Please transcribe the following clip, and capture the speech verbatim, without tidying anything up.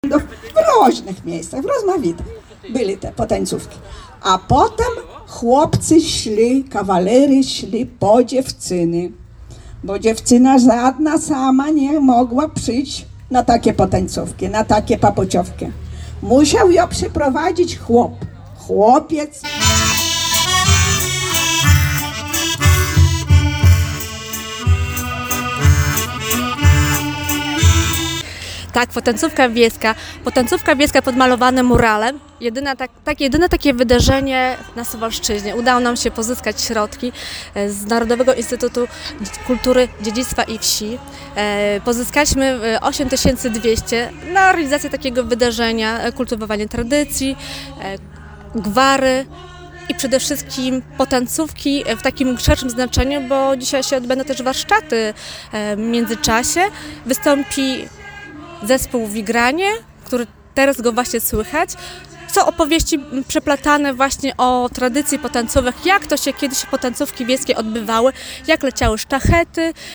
w różnych miejscach, w rozmaitych byli te potańcówki. A potem chłopcy szli, kawalery szli po dziewczyny, bo dziewczyna żadna sama nie mogła przyjść na takie potańcówki, na takie papociówki. Musiał ją przyprowadzić chłop, chłopiec. Tak, potańcówka wiejska. Potańcówka wiejska pod malowanym muralem. Jedyne, tak, tak, jedyne takie wydarzenie na Suwalszczyźnie. Udało nam się pozyskać środki z Narodowego Instytutu Kultury, Dziedzictwa i Wsi. Pozyskaliśmy osiem tysięcy dwieście na realizację takiego wydarzenia, kultywowanie tradycji, gwary i przede wszystkim potańcówki w takim szerszym znaczeniu, bo dzisiaj się odbędą też warsztaty w międzyczasie. Wystąpi zespół w Wigranie, który teraz go właśnie słychać. Są opowieści przeplatane właśnie o tradycji potańcowych, jak to się kiedyś potańcówki wiejskie odbywały, jak leciały sztachety,